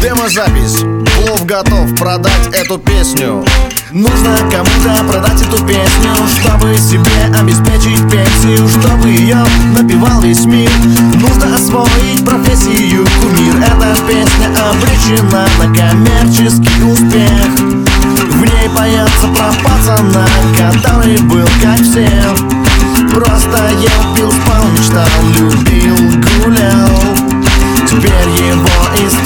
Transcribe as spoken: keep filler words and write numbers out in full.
Демозапись. Плов готов продать эту песню. Нужно кому-то продать эту песню, чтобы себе обеспечить пенсию, чтобы ее напевал весь мир. Нужно освоить профессию кумир. Эта песня обречена на коммерческий успех. В ней поется про пацана, который был как все. Просто ел, пил, спал, мечтал, любил, гулял. Теперь его история